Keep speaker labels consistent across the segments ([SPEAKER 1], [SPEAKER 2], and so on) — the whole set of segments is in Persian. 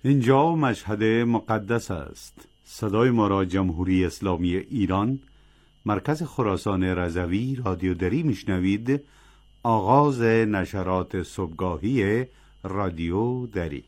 [SPEAKER 1] اینجا مشهد مقدس است. صدای ما را جمهوری اسلامی ایران، مرکز خراسان رضوی رادیو دری میشنوید. آغاز نشرات صبحگاهی رادیو دری.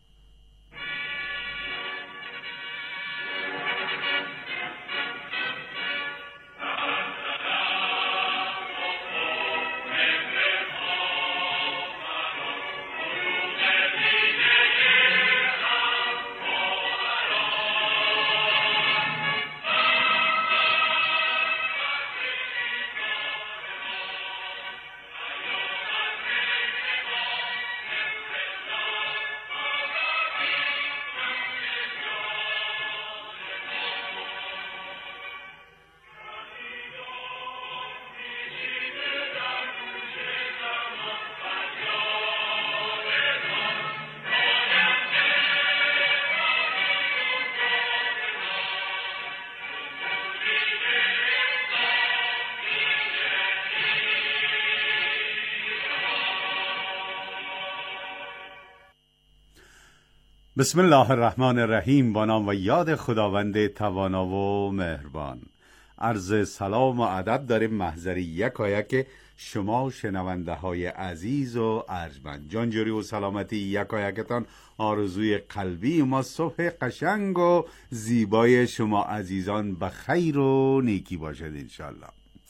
[SPEAKER 1] بسم الله الرحمن الرحیم. با نام و یاد خداوند توانا و مهربان. عرض سلام و ادب داریم محضر یکایک شما شنونده های عزیز و ارجمند. جانجوری و سلامتی یکایکتان آرزوی قلبی ما. صبح قشنگ و زیبای شما عزیزان به خیر و نیکی باشد انشالله.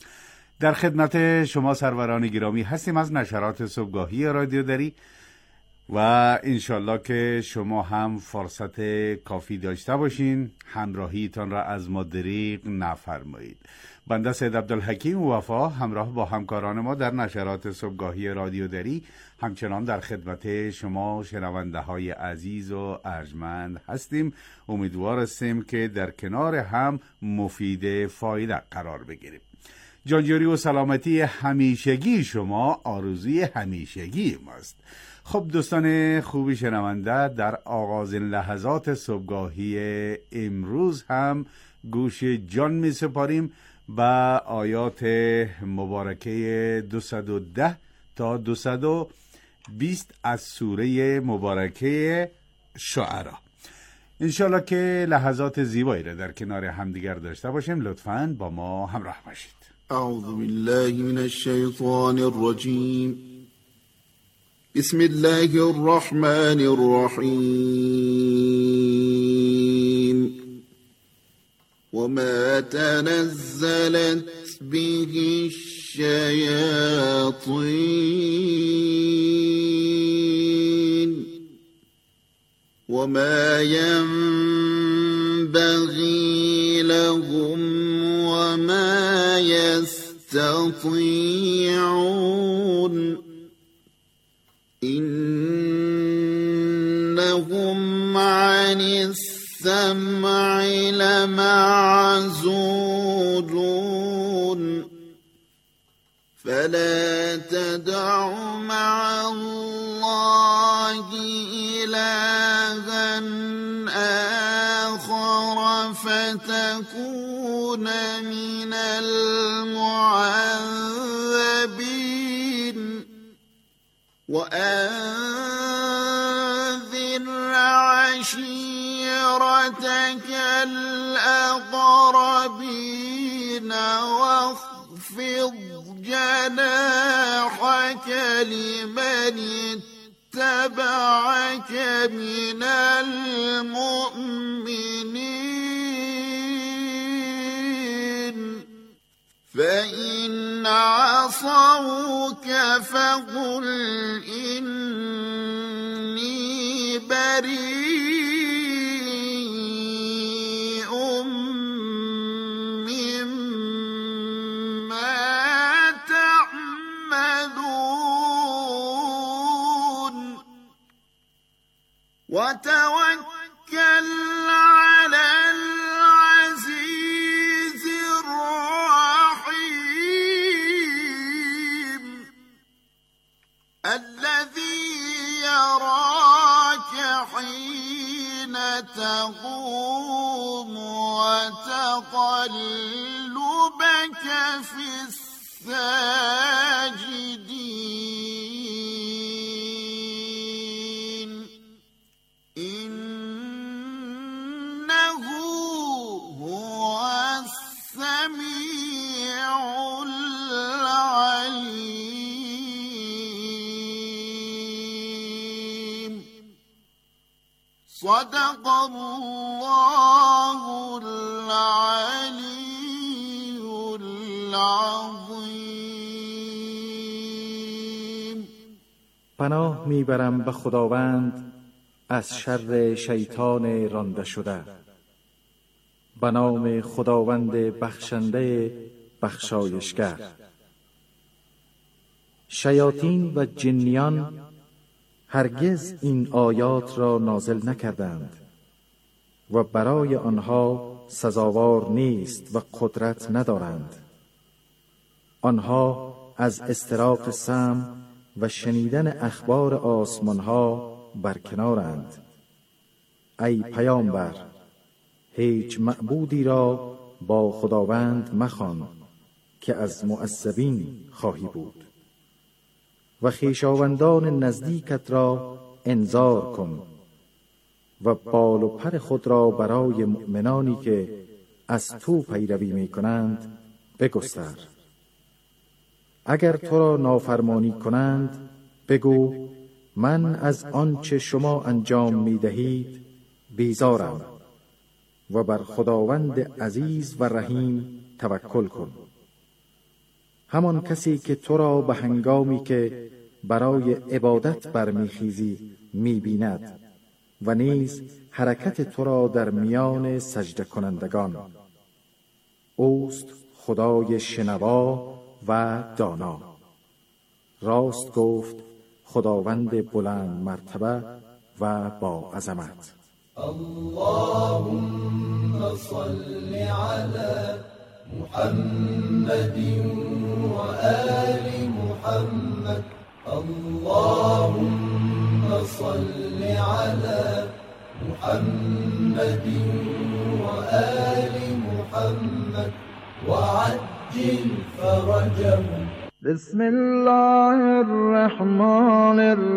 [SPEAKER 1] در خدمت شما سروران گرامی هستیم از نشرات صبحگاهی رادیو دری و انشالله که شما هم فرصت کافی داشته باشین، همراهیتان را از ما دریغ نفرمایید. بنده سید عبدالحکیم وفا همراه با همکاران ما در نشرات صبحگاهی رادیو دری همچنان در خدمت شما شنونده های عزیز و ارجمند هستیم. امیدوار هستیم که در کنار هم مفید فایده قرار بگیریم. جانجوری و سلامتی همیشگی شما آرزوی همیشگی ماست. خب دوستان خوبی شنونده، در آغاز لحظات صبحگاهی امروز هم گوش جان می سپاریم به آیات مبارکه 210 تا 220 از سوره مبارکه شعرا. انشالله که لحظات زیبایی را در کنار همدیگر داشته باشیم. لطفاً با ما همراه باشید.
[SPEAKER 2] اعوذ بالله من الشیطان الرجیم. بسم الله الرحمن الرحیم. وما تنزلت به الشياطين وما ينبغي لهم وما يستطيعون إنهم عن السمع لمعزولون فلا تدع مع الله إلها آخر فتكون من المعذبين وأنذر عشيرتك الأقربين واخفض جناحك لمن اتبعك من المؤمنين فإن عصوك فقل إني بريء مما تعملون وتوكل على العزيز الرحيم الذي يراك حين تقوم وتقلبك في الساجدين صدق الله العلی العظیم.
[SPEAKER 3] پناه میبرم به خداوند از شر شیطان رانده شده. به نام خداوند بخشنده بخشایشگر. شیاطین و جنیان هرگز این آیات را نازل نکردند و برای آنها سزاوار نیست و قدرت ندارند. آنها از استراق سمع و شنیدن اخبار آسمانها برکنارند. ای پیامبر، هیچ معبودی را با خداوند مخوان که از معذبین خواهی بود و خویشاوندان نزدیکت را انذار کن و بال و پر خود را برای مؤمنانی که از تو پیروی می کنند بگستر. اگر تو را نافرمانی کنند بگو من از آنچه شما انجام می دهید بیزارم و بر خداوند عزیز و رحیم توکل کن. همان کسی که تو را به هنگامی که برای عبادت برمیخیزی میبیند و نیز حرکت تو را در میان سجده کنندگان. اوست خدای شنوا و دانا. راست گفت خداوند بلند مرتبه و با عظمت.
[SPEAKER 4] اللهم صل على محمد وآل محمد. اللهم صل على محمد وآل محمد وعجل فرجهم.
[SPEAKER 5] بسم الله الرحمن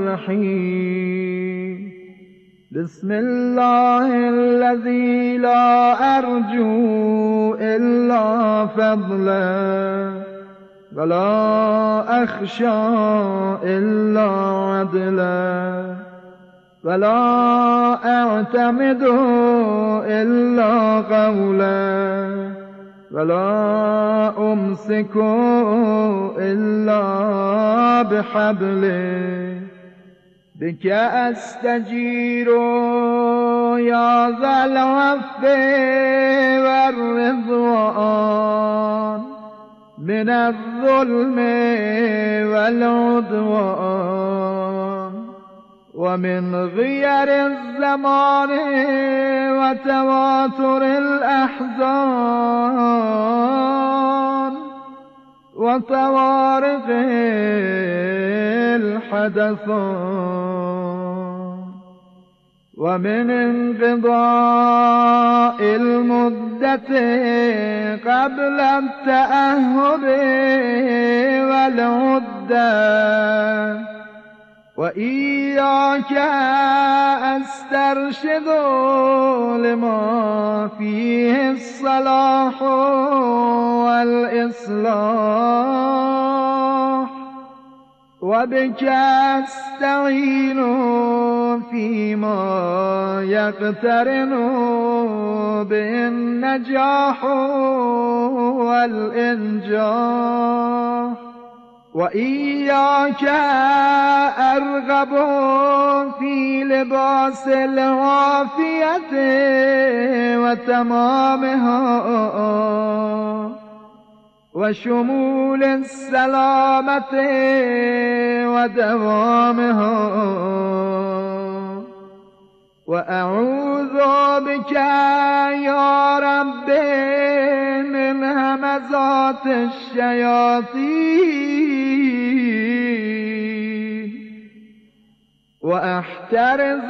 [SPEAKER 5] الرحيم. بسم الله الذي لا أرجو إلا فضله ولا أخشى إلا عدله ولا أعتمد إلا قوله ولا أمسك إلا بحبله. بك أستجير يا ذا العفو والرضوان من الظلم والعدوان ومن غير الزمان وتواتر الأحزان وطوارق الحدثان ومن انقضاء المدة قبل التأهب والعدة. وإياك أسترشد لما فيه الصلاح والإصلاح وبك أستعين فيما يقترن به النجاح والإنجاح. وإياك أرغب في لباس العافية وتمامها وشمول السلامة ودوامها. وأعوذ بك يا رب من همزات الشياطين وأحترز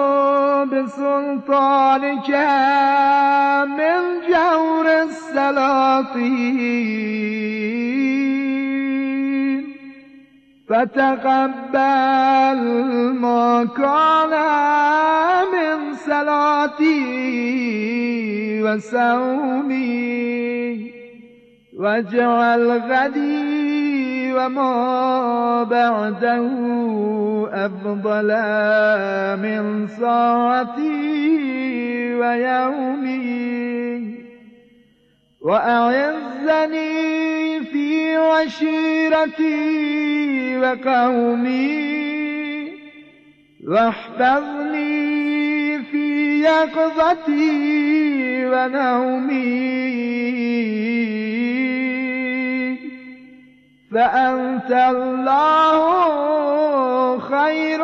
[SPEAKER 5] بسلطانك من جور السلاطين. فتقبل ما كان من صلاتي وصومي واجعل غدي وما بعده أفضل من ساعتي ويومي وأعزني في عشيرتي وقومي واحفظني في يقظتي ونومي فأنت الله خير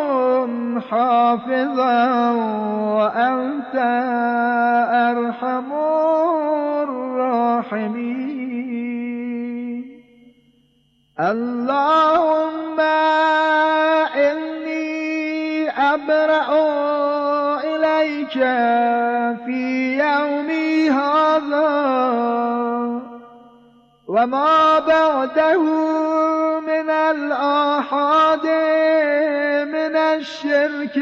[SPEAKER 5] حافظا وأنت أرحم الراحمين اللهم إني أبرأ إليك في يومي هذا وما بعده من الآحاد من الشرك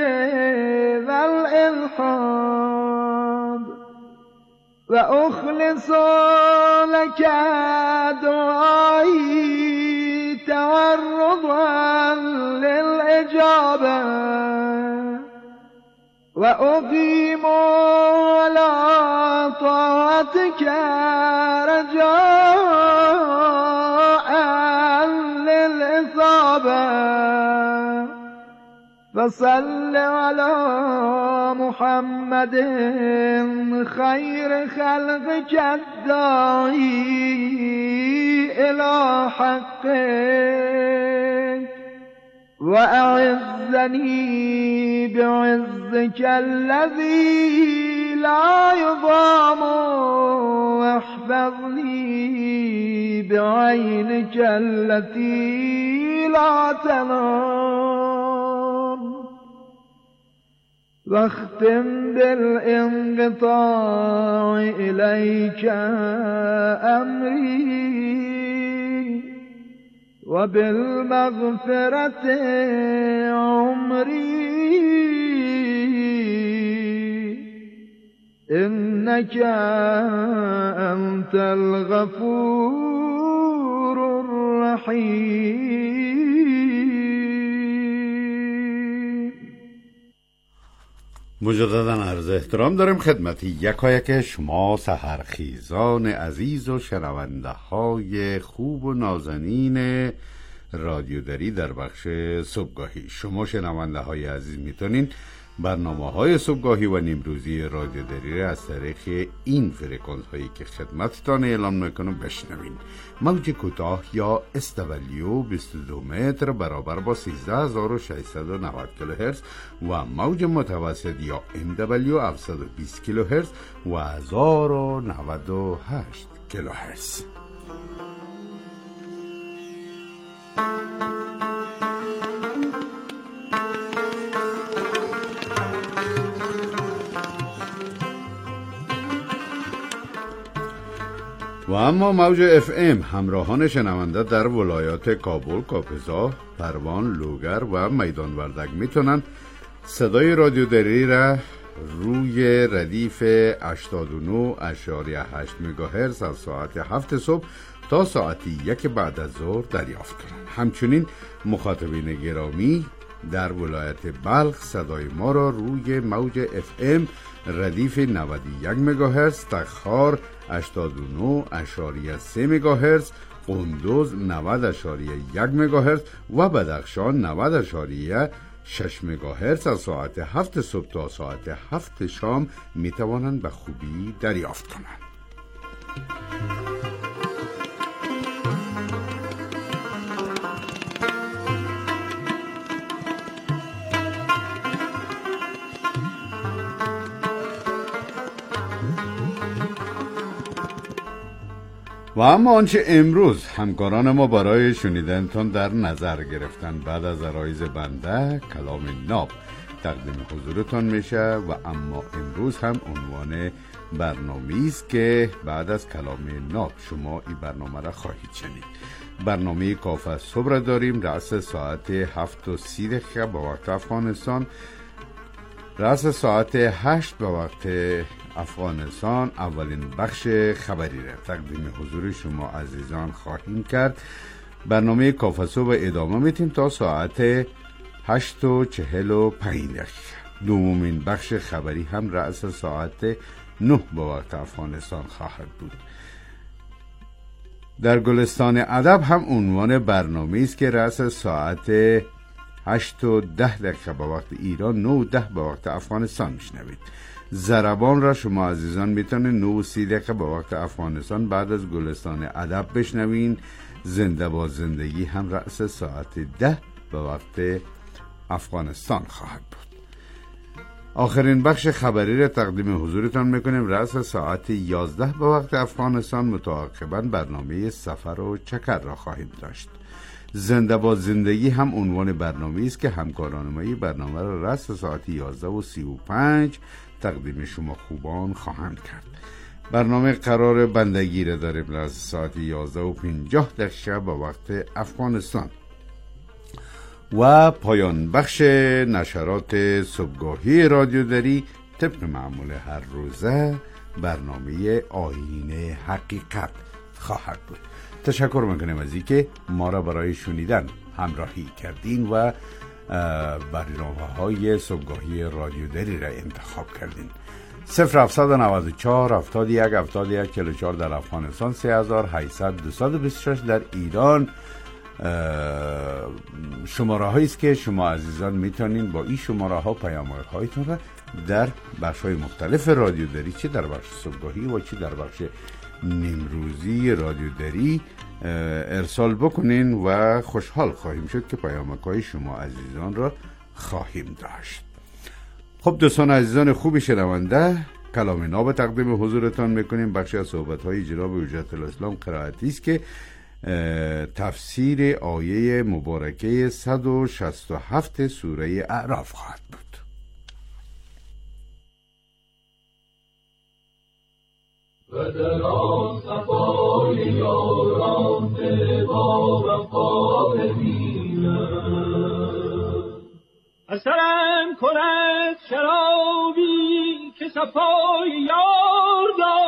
[SPEAKER 5] والإلحاد وأخلص لك دعائي تورضا للإجابة وأقيم على طاعتك رجاء للإصابة فصل على محمد خير خلقك الداعي إلى حقك وأعزني بعزك الذي لا يضام واحفظني بعينك التي لا تنام واختم بالانقطاع إليك أمري وبالمغفرة عمري إنك أنت الغفور الرحيم.
[SPEAKER 1] مجددا عرض احترام داریم خدمت یکایک شما سحرخیزان عزیز و شنونده های خوب و نازنین رادیودری در بخش صبحگاهی. شما شنونده های عزیز میتونین برنامه های صبحگاهی و نیمروزی رادیودری را از طریق این فرکانس هایی که خدمتتان اعلام میکنم بشنوین. موج کوتاه یا استولیو 22 متر برابر با 13690 کیلوهرتز و موج متوسط یا MW 720 کیلوهرتز و 1098 کیلوهرتز. و اما موج FM همراهان شنونده در ولایات کابل، کاپزا، پروان، لوگر و میدان وردک میتونن صدای رادیودری را روی ردیف 89.8 مگاهرتز از ساعت 7 صبح تا ساعت 1 بعد از ظهر دریافت کنند. همچنین مخاطبین گرامی در ولایت بلخ صدای ما را روی موج FM ردیف 91 مگاهرتز، تخار 89.3 مگاهرتز، قندوز 90.1 مگاهرتز و بدخشان 90.6 مگاهرتز از ساعت 7 صبح تا ساعت 7 شام می توانند به خوبی دریافت کنند. و اما آنچه امروز همکاران ما برای شنیدنتان در نظر گرفتن بعد از عرایض بنده کلام ناب تقدیم حضورتان میشه. و اما امروز هم عنوان برنامه‌ای است که بعد از کلام ناب شما این برنامه را خواهید شنید. برنامه کافه صبح را داریم رأس ساعت 7:30 به وقت افغانستان، رأس ساعت 8 به وقت افغانستان اولین بخش خبری را تقدیم حضور شما عزیزان خواهیم کرد برنامه کافسو و ادامه میتیم تا ساعت 8:45. دومین بخش خبری هم رأس ساعت 9 به وقت افغانستان خواهد بود. در گلستان ادب هم عنوان برنامه است که رأس ساعت 8:10 به وقت ایران، 9:10 به وقت افغانستان میشنوید. ضربان را شما عزیزان میتونید 9:30 به وقت افغانستان بعد از گلستان ادب بشنوین. زنده با زندگی هم رأس ساعت 10 به وقت افغانستان خواهد بود. آخرین بخش خبری را تقدیم حضورتان میکنیم رأس ساعت 11 به وقت افغانستان. متعاقباً برنامه سفر و چکر را خواهیم داشت. زنده با زندگی هم عنوان برنامه است که همکاران ما این برنامه را رأس ساعت 11:35 تقدیم شما خوبان خواهند کرد. برنامه قرار بندگی را داریم رأس ساعت 11:50 به وقت افغانستان. و پایان بخش نشرات صبحگاهی رادیو دری طبق معمول هر روزه برنامه آیین حقیقت خواهد بود. تشکر میکنم از اینکه ما را برای شنیدن همراهی کردین و برنامه‌های صبحگاهی رادیو دری را انتخاب کردین. 0794 71 71 44 در افغانستان، 3800 226 در ایران شماره هایی است که شما عزیزان میتونین با این شماره ها پیامک هایتون را در بخش های مختلف رادیو دری، چه در بخش صبحگاهی و چه در بخش نیمروزی رادیو دری ارسال بکنین و خوشحال خواهیم شد که پیامک های شما عزیزان را خواهیم داشت. خب دوستان عزیزان خوبی شنونده، کلام ناب تقدیم حضورتان میکنیم. بخشی از صحبت های جناب حجت الاسلام قرائتی است که تفسیر آیه مبارکه 167 سوره اعراف خواهد بود.
[SPEAKER 4] و در آن صفای یاران با وفا ببینم، اثرم کند شرابی که صفای یار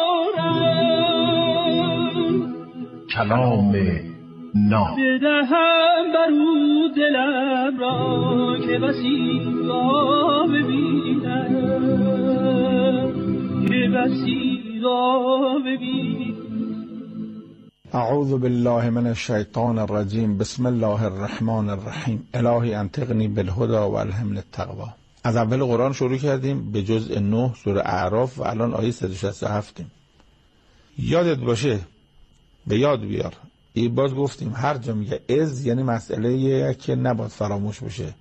[SPEAKER 4] دارم.
[SPEAKER 6] کلام ناب
[SPEAKER 4] بدهم برو دلم را که بسی را ببینم، که بسی را ببینم.
[SPEAKER 6] اعوذ بالله من الشیطان الرجیم. بسم الله الرحمن الرحیم. الهی انطقنی بالهدى و الهمنی التقوی. از اول قرآن شروع کردیم به جزء 9 سوره اعراف و الان آیه 167. یادت باشه، به یاد بیار، این باز گفتیم هر جا میگه از یعنی مسئله که نباید فراموش بشه،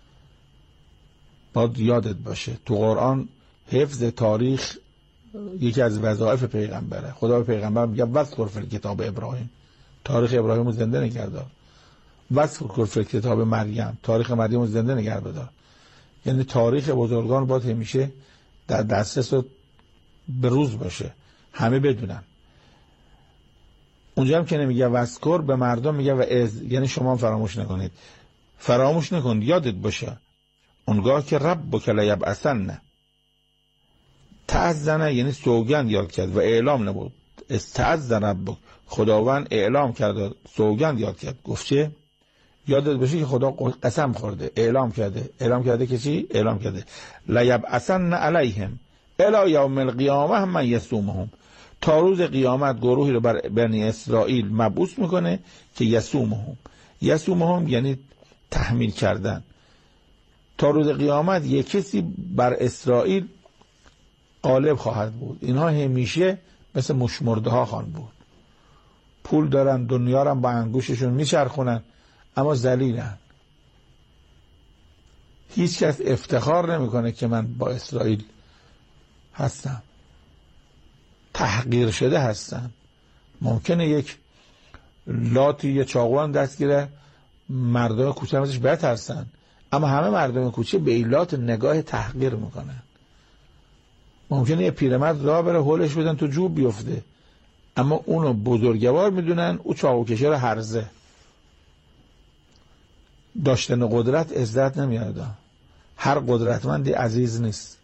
[SPEAKER 6] باید یادت باشه. تو قرآن حفظ تاریخ یکی از وظایف پیغمبره. خدا به پیغمبر میگه واذکر فی الکتاب ابراهیم، تاریخ ابراهیم رو زنده نگه دار. واذکر فی الکتاب مریم، تاریخ مریم رو زنده نگه دار. یعنی تاریخ بزرگان باید همیشه در دسترس و به روز باشه، همه بدونن. اونجا هم که نمیگه واذکر، به مردم میگه و از، یعنی شما فراموش نکنید. فراموش نکن، یادت باشه. اونگاه که ربک لیبعثن، تعذن یعنی سوگند یاد کرد و اعلام نبود. استعذن ربک، خداوند اعلام کرد، سوگند یاد کرد. گفت چه؟ یادت باشه که خدا قسم خورده، اعلام کرده. اعلام کرده که چی؟ اعلام کرده لیبعثن علیهم الی یوم القیامه من یصومهم، تا روز قیامت گروهی رو بر بنی اسرائیل مبعوث میکنه که یصومهم. یصومهم یعنی تحمیل کردن. تا روز قیامت یک کسی بر اسرائیل غالب خواهد بود. اینها همیشه مثل مشمرده ها خواهند بود. پول دارن، دنیا رو با انگوششون میچرخونن، اما ذلیلن. هیچ کس افتخار نمیکنه که من با اسرائیل هستم. تحقیر شده هستن. ممکنه یک لاتی یا چاقوان دستگیره، مردم کوچه ازش بترسن، اما همه مردم کوچه به این لات نگاه تحقیر میکنن. ممکنه یه پیرمرد راه بره هولش بدن تو جوب بیفته، اما اونو بزرگوار میدونن، او چاقوکشه رو هرزه. داشتن قدرت عزت نمیاد. هر قدرتمندی عزیز نیست.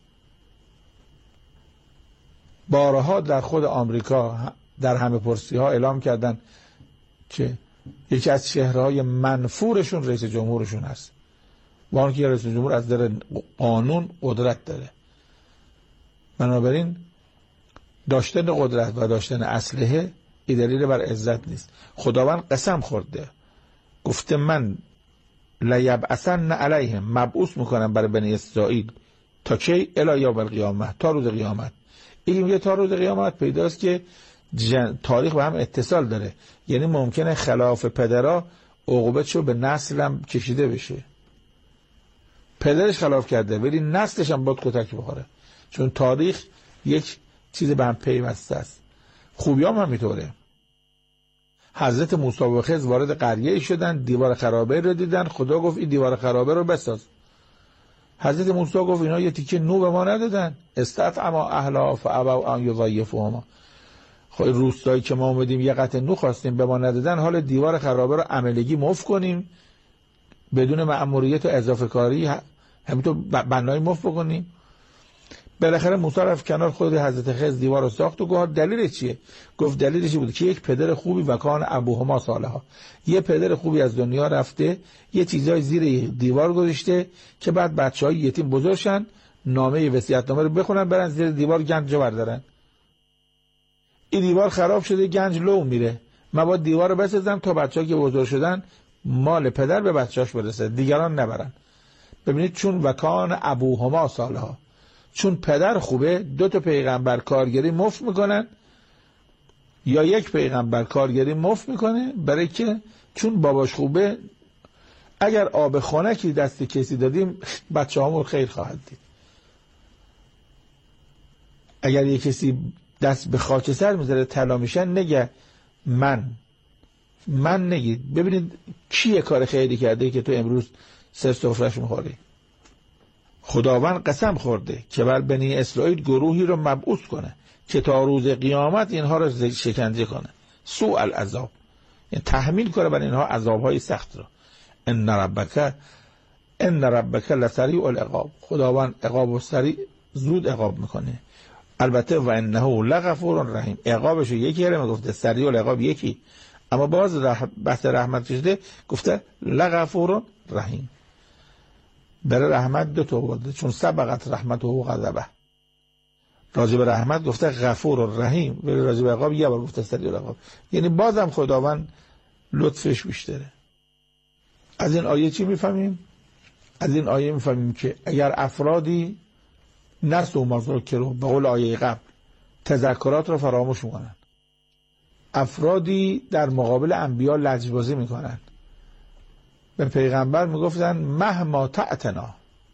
[SPEAKER 6] بارها در خود آمریکا در همه پرسی ها اعلام کردن که یکی از چهره‌های منفورشون رئیس جمهورشون هست. با اینکه رئیس جمهور از در قانون قدرت داره. بنابراین داشتن قدرت و داشتن اسلحه این دلیل بر عزت نیست. خداوند قسم خورده، گفته من لیبعثن علیهم، مبعوث میکنم برای بنی اسرائیل تا کی؟ الی یوم القیامه، تا روز قیامت. این میگه تا روز قیامت پیداست که تاریخ به هم اتصال داره، یعنی ممکنه خلاف پدرها عقوبتشو به نسلم کشیده بشه. پدرش خلاف کرده ولی نسلش هم باید کتک بخوره، چون تاریخ یک چیز به هم پیوسته است. خوبیام هم میطوره. حضرت موسی و خضر وارد قریه شدن، دیوار خرابه رو دیدن، خدا گفت این دیوار خرابه رو بساز. حضرت موسی گفت اینا یه تیکه نو به ما ندادن، استطعما اهلها فابوا ان یضیفوهما. خب روستایی که ما اومدیم یه قطعه نو خواستیم به ما ندادن، حال دیوار خرابه رو عملگی مفت کنیم بدون مأموریت و اضافه کاری، همینطور بنای مفت بکنیم. بالاخره موسی رفت کنار، خود حضرت خضر دیوار رو ساخت و گفت دلیلش چیه؟ گفت دلیلش بود که یک پدر خوبی و کان ابوهما صالحا، یه پدر خوبی از دنیا رفته، یه چیزای زیر دیوار گذاشته که بعد بچهای یتیم بزرگشن، نامه وصیت‌نامه رو بخونن برن زیر دیوار گنج بردارن. این دیوار خراب شده، گنج لو میره، من باید دیوار رو بسازم تا بچه‌ها که بزرگ شدن مال پدر به بچه‌اش برسه، دیگران نبرن. ببینید چون وکان ابوهما صالحا، چون پدر خوبه، 2 تا پیغمبر کارگری مفت میکنن یا یک پیغمبر کارگری مفت میکنه، برای که چون باباش خوبه اگر آب خنکی دست کسی دادیم بچه همون خیر خواهد دید. اگر یک کسی دست به خاکستر میذاره طلا میشن، نگه من نگید. ببینید کیه کار خیری کرده که تو امروز سر سفرش میخوری. خداوند قسم خورده که بر بنی اسرائیل گروهی رو مبعوث کنه که تا روز قیامت اینها رو شکنجه کنه، سوء العذاب، یعنی تحمیل کنه بر اینها عذابهای سخت رو. ان ربک لسریع العقاب، خداوند عقاب و سریع زود عقاب میکنه. البته و انه لغفور رحیم، عقابش یکی کلمه گفته، سریع العقاب یکی، اما باز بحث رحمت شده گفته لغفور رحیم. برای رحمت 2 تا آورده، چون سبقت رحمت و غضبه. راجع به رحمت گفته غفور و رحیم، ولی راجع به عقاب یه بار گفته سریع العقاب، یعنی بازم خداوند لطفش بیشتره. از این آیه چی میفهمیم؟ از این آیه میفهمیم که اگر افرادی نسوا ما ذکروا، به قول آیه قبل، تذکرات رو فراموش میکنن، افرادی در مقابل انبیا لجبازی میکنن، به پیغمبر میگفتن مهما تأتنا،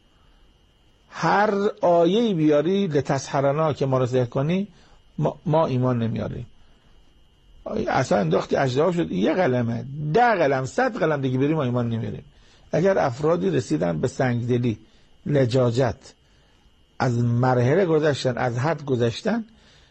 [SPEAKER 6] هر آیه‌ای بیاری لتسحرنا که ما رو سحر کنی ما ایمان نمیاریم. اصلا انداختی اجدها شد، 1 قلمه 10 قلم 100 قلم دیگه بریم ما ایمان نمیاریم. اگر افرادی رسیدن به سنگدلی، لجاجت، از مرحله گذشتن، از حد گذشتن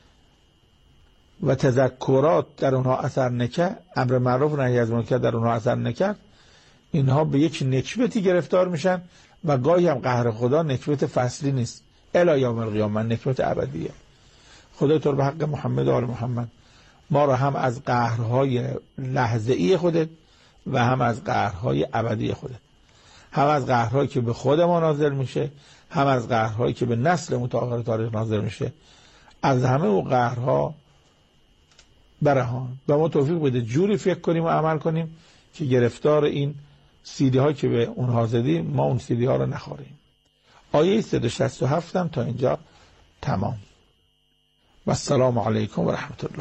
[SPEAKER 6] و تذکرات در اونها اثر نکرد، امر معروف و نهی از منکر در اونها اثر نکرد، اینها به یک نکبتی گرفتار میشن و گاهی هم قهر خدا نکبت فصلی نیست، الی یوم القیامه، نکبت ابدیه. خدا تو رو به حق محمد و آل محمد ما رو هم از قهرهای لحظه‌ای خودت و هم از قهرهای ابدی خودت، هم از قهرهایی که به خود ما نازل میشه، هم از قهرهایی که به نسل متأخر تاریخ نازل میشه، از همه اون قهرها برهان. و ما توفیق بده جوری فکر کنیم و عمل کنیم که گرفتار این سیدی ها که به اونها زدیم ما اون سیدی ها رو نخوریم. آیه 167 هم تا اینجا تمام. و السلام علیکم و رحمت الله.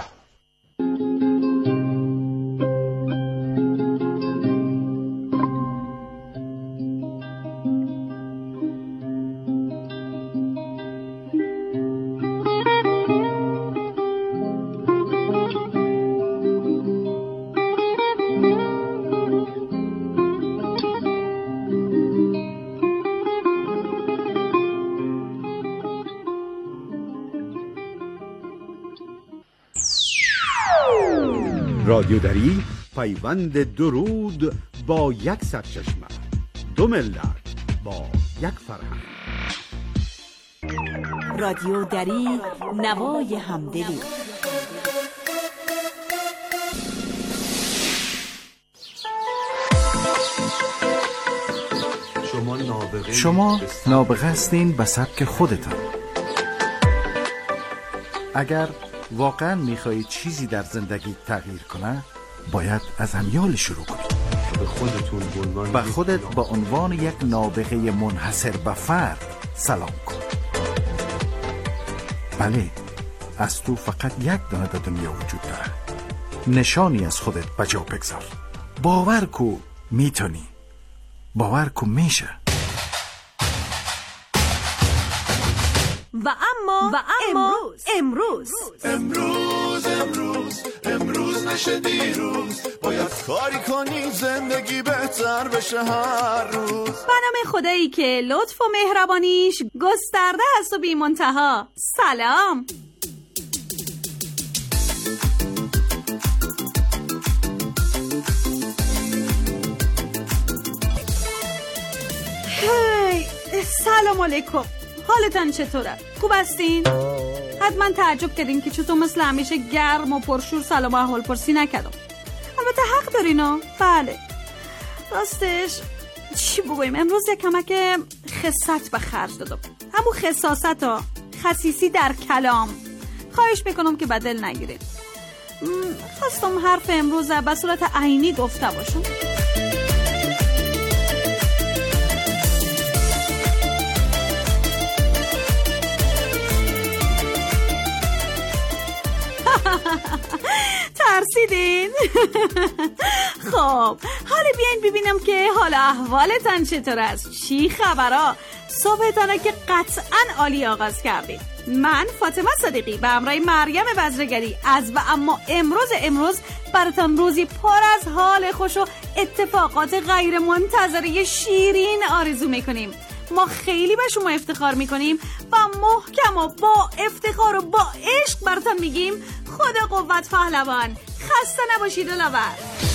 [SPEAKER 1] رادیودری، پیوند درود با 100 چشمه، 2 ملت با 1 فرهنگ.
[SPEAKER 7] رادیودری، نوای همدلی.
[SPEAKER 3] شما نابغه هستین به سبک خودتان. اگر واقعا میخواهید چیزی در زندگی تغییر کنه، باید از همیال شروع کنید. به خودت به عنوان یک نابغه منحصر به فرد سلام کن. بله، از تو فقط یک دانه در دنیا وجود داره. نشانی از خودت بجا بگذار. باور کو میتونی. باور کو میشه.
[SPEAKER 7] و اما
[SPEAKER 2] امروز نشه دیروز، باید کاری کنی زندگی بهتر بشه هر روز.
[SPEAKER 7] به نام خدایی که لطف و مهربانیش گسترده است و بی منتها. سلام. سلام علیکم. حالتان چطوره؟ خوب هستین؟ حتما تعجب کردین که چطور مثل همیشه گرم و پرشور سلام و احوال پرسی نکردم. البته حق دارین. بله، راستش چی بگویم، امروز یک کمک خست به خرج دادم. همون خصاصت ها، خصیصی در کلام. خواهش میکنم که بدل نگیرید. خواستم حرف امروز به صورت عینی گفته باشم. ترسیدین؟ خب حالا بیاین ببینم که حال احوالتان چطور است. چی خبرها؟ صبحتانه که قطعاً عالی آغاز کردید. من فاطمه صدیقی به همراه مریم بزرگری از و اما امروز براتون روزی پر از حال خوش و اتفاقات غیر منتظره شیرین آرزو میکنیم. ما خیلی به شما افتخار میکنیم و محکم و با افتخار و با عشق براتون میگیم خدا قوت پهلوان. خسته نباشید دلاور.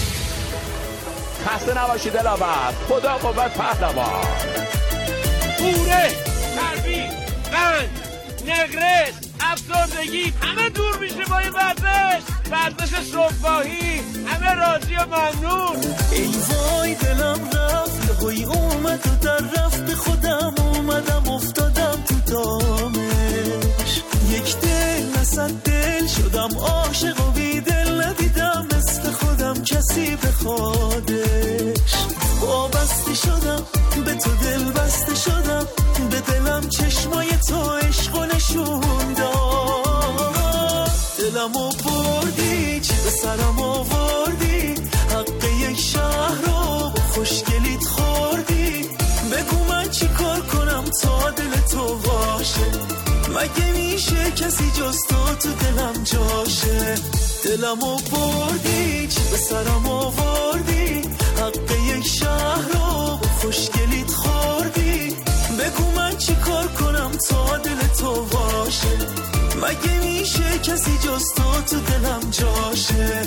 [SPEAKER 6] خسته نباشید دلاور. خدا قوت پهلوان.
[SPEAKER 8] پوره، چربی، قند، نقرس، افسردگی همه دور میشه با این ورزش صبحگاهی. همه راضی و ممنون.
[SPEAKER 9] ای وای دلم رفت، وای اومد و در رفت، به خودم اومدم افتادم تو دامش. یک دل نصد دل شدم، عاشق و بی دل ندیدم مثل خودم کسی بخوادش. وابسته شدم به تو، دل بسته شدم به دلم، چشمای تو عشق و نشون داد. دلمو بردی، چی به سرم آوردی، حق یک شهر رو خوشگلیت خوردی. بگو من چی کار کنم تا دل تو باشه، مگه میشه کسی جز تو دلم جاشه. دلمو بردی، چی به سرم آوردی، حق یک شهر رو خوشگلیت خوردی. بگو من چی کار کنم تا دل تو باشه، مگه میشه کسی جز تو دلم جاشه.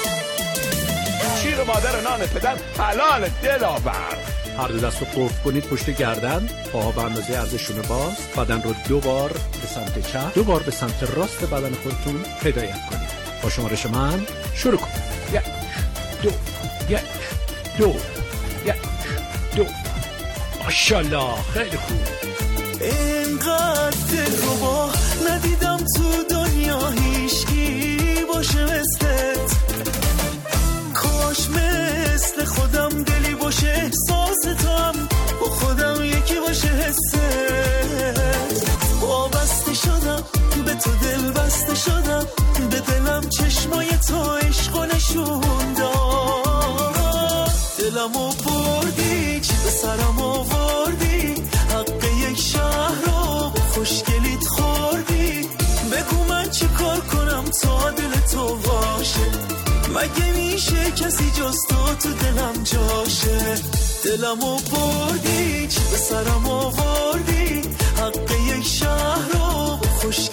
[SPEAKER 6] شیر مادر نان پدر حلال دلاور.
[SPEAKER 10] هر دو دست رو قفل کنید پشت گردن، پاها به اندازه عرضشون باز، بدن رو 2 بار به سمت چپ، 2 بار به سمت راست بدن خودتون هدایت کنید. با شمارش من شروع کنید. 1 2 1 2 1 2. ماشاءالله خیلی خوب.
[SPEAKER 9] اینقدر دلربا ندیدم تو دنیا، هیچکی باشه مثلت. کاش مثل خودم دلی باشه، احساس تو هم با خودم یکی باشه حست. وابسته شدم به تو، دل بسته شدم به دلم، چشمای تو عشق و نشون داد. دلمو بردی، چی به سرم آوردی، حق یک شهر رو خوشگلیت خوردی. بگو من چی کار کنم تا دل تو باشه، مگه میشه کسی جز تو دلم جاشه. دلمو بردی، چی به سرم آوردی،